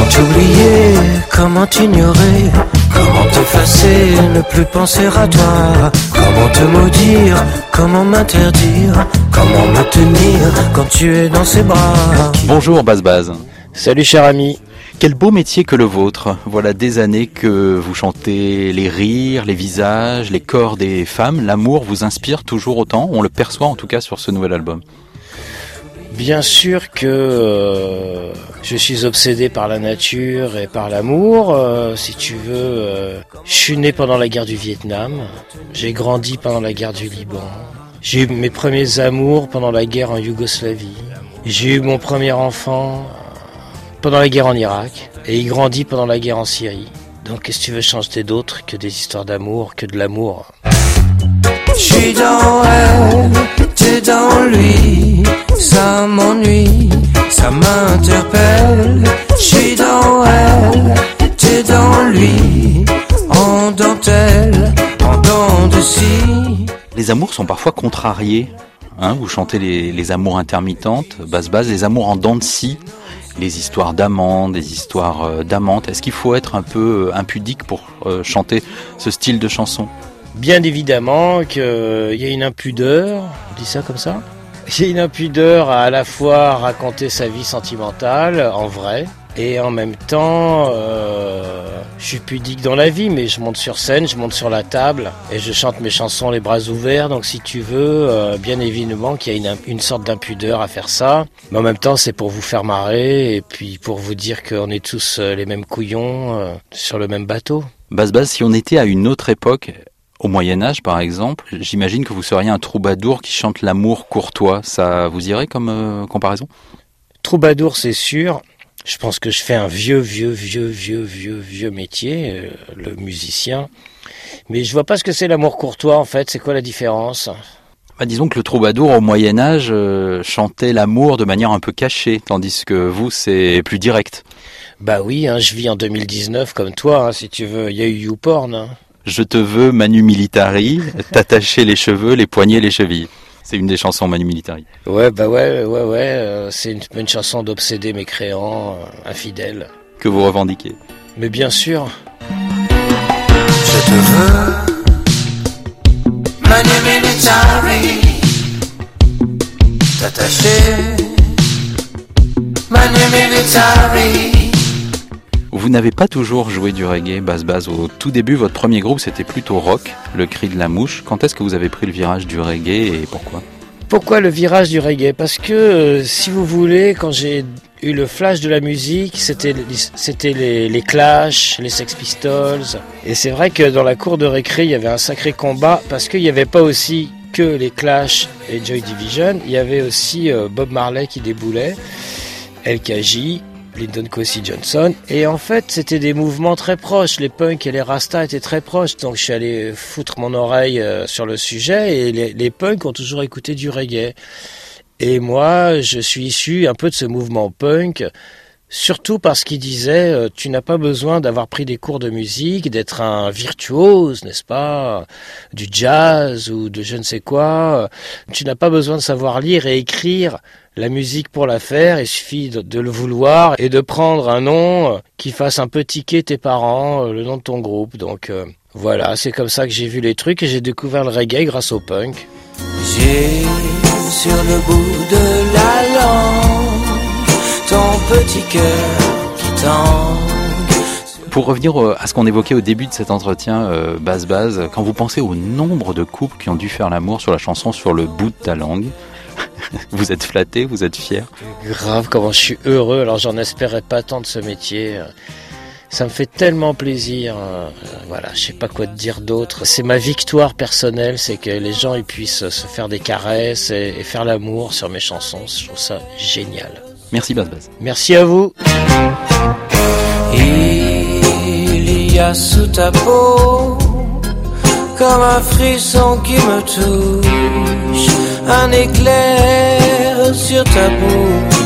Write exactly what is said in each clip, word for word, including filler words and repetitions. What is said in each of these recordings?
t'oublier, comment t'ignorer, comment t'effacer, ne plus penser à toi, comment te maudire, comment m'interdire, comment me tenir quand tu es dans ses bras. Bonjour Baz Baz. Salut cher ami. Quel beau métier que le vôtre. Voilà des années que vous chantez les rires, les visages, les corps des femmes. L'amour vous inspire toujours autant, on le perçoit en tout cas sur ce nouvel album. Bien sûr que euh, je suis obsédé par la nature et par l'amour. Euh, si tu veux, euh, je suis né pendant la guerre du Vietnam. J'ai grandi pendant la guerre du Liban. J'ai eu mes premiers amours pendant la guerre en Yougoslavie. J'ai eu mon premier enfant pendant la guerre en Irak. Et il grandit pendant la guerre en Syrie. Donc qu'est-ce que tu veux changer d'autre que des histoires d'amour, que de l'amour? Je suis dans elle, t'es dans lui, ça m'ennuie, ça m'interpelle. Je suis dans elle, t'es dans lui, en dentelle, en dents de scie. Les amours sont parfois contrariés, hein, vous chantez les, les amours intermittentes, Baz Baz, les amours en dents de scie, les histoires d'amants, des histoires euh, d'amantes. Est-ce qu'il faut être un peu impudique pour euh, chanter ce style de chanson? Bien évidemment qu'il y a une impudeur, on dit ça comme ça? Il y a une impudeur à à la fois raconter sa vie sentimentale, en vrai, et en même temps, euh, je suis pudique dans la vie, mais je monte sur scène, je monte sur la table, et je chante mes chansons les bras ouverts, donc si tu veux, euh, bien évidemment qu'il y a une, une sorte d'impudeur à faire ça, mais en même temps c'est pour vous faire marrer, et puis pour vous dire qu'on est tous les mêmes couillons euh, sur le même bateau. Baz Baz, si on était à une autre époque, au Moyen-Âge, par exemple, j'imagine que vous seriez un troubadour qui chante l'amour courtois. Ça vous irait comme euh, comparaison? Troubadour, c'est sûr. Je pense que je fais un vieux, vieux, vieux, vieux, vieux, vieux métier, euh, le musicien. Mais je vois pas ce que c'est l'amour courtois, en fait. C'est quoi la différence? Bah, disons que le troubadour, au Moyen-Âge, euh, chantait l'amour de manière un peu cachée, tandis que vous, c'est plus direct. Bah oui, hein, je vis en deux mille dix-neuf comme toi, hein, si tu veux. Il y a eu YouPorn, hein. Je te veux, Manu Militari, t'attacher les cheveux, les poignets, les chevilles. C'est une des chansons Manu Militari. Ouais, bah ouais, ouais, ouais. Euh, c'est une, une chanson d'obsédé mécréant, euh, infidèle. Que vous revendiquez. Mais bien sûr. Je te veux, Manu Militari, t'attacher, Manu Militari. Vous n'avez pas toujours joué du reggae, Baz Baz. Au tout début, votre premier groupe, c'était plutôt rock, le cri de la mouche. Quand est-ce que vous avez pris le virage du reggae et pourquoi? Pourquoi le virage du reggae? Parce que, euh, si vous voulez, quand j'ai eu le flash de la musique, c'était, c'était les, les Clash, les Sex Pistols. Et c'est vrai que dans la cour de récré, il y avait un sacré combat, parce qu'il n'y avait pas aussi que les Clash et Joy Division. Il y avait aussi euh, Bob Marley qui déboulait, L K J, Lyndon Kwesi Johnson, et en fait c'était des mouvements très proches, les punks et les rastas étaient très proches, donc je suis allé foutre mon oreille euh, sur le sujet, et les, les punks ont toujours écouté du reggae, et moi je suis issu un peu de ce mouvement punk, surtout parce qu'il disait euh, tu n'as pas besoin d'avoir pris des cours de musique, d'être un virtuose, n'est-ce pas, du jazz ou de je ne sais quoi, tu n'as pas besoin de savoir lire et écrire la musique pour la faire, il suffit de, de le vouloir et de prendre un nom qui fasse un peu tiquer tes parents, le nom de ton groupe. Donc euh, voilà, c'est comme ça que j'ai vu les trucs et j'ai découvert le reggae grâce au punk. J'ai sur le bout de la langue ton petit cœur qui tangue. Pour revenir à ce qu'on évoquait au début de cet entretien, euh, Baz Baz, quand vous pensez au nombre de couples qui ont dû faire l'amour sur la chanson Sur le bout de ta langue, vous êtes flatté, vous êtes fier? Grave, comment je suis heureux, alors j'en espérais pas tant de ce métier. Ça me fait tellement plaisir, voilà, je sais pas quoi te dire d'autre. C'est ma victoire personnelle, c'est que les gens ils puissent se faire des caresses et, et faire l'amour sur mes chansons, je trouve ça génial. Merci Baz Baz. Merci à vous. Il y a sous ta peau comme un frisson qui me touche, un éclair sur ta bouche.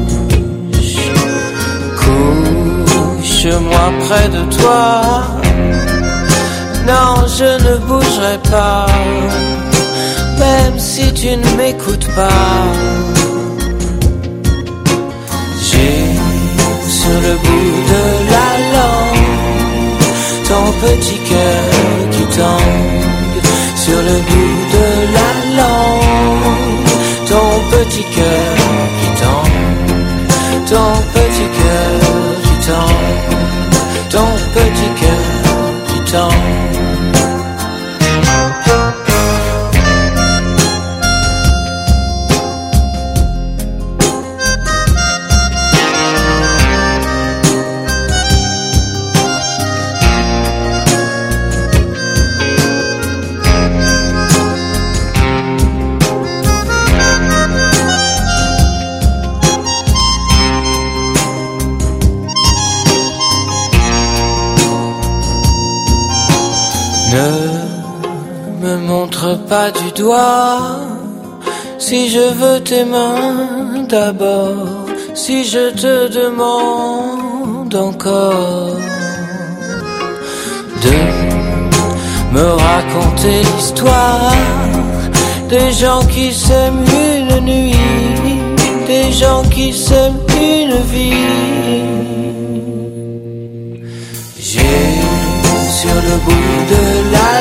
Couche-moi près de toi, non je ne bougerai pas, même si tu ne m'écoutes pas. J'ai sur sur le bout de la langue, ton petit cœur qui tangue, sur le bout de la langue, ton petit cœur qui tangue, ton petit cœur qui tangue, ton petit cœur qui tangue. Ne me montre pas du doigt, si je veux tes mains d'abord, si je te demande encore de me raconter l'histoire des gens qui s'aiment une nuit, des gens qui s'aiment une vie. J'ai sur le bout de la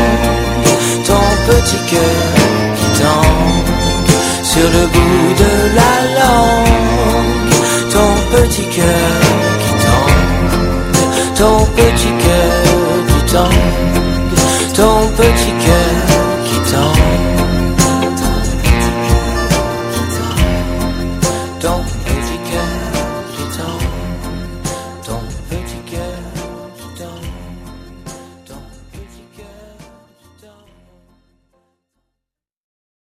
langue ton petit cœur qui tangue, sur le bout de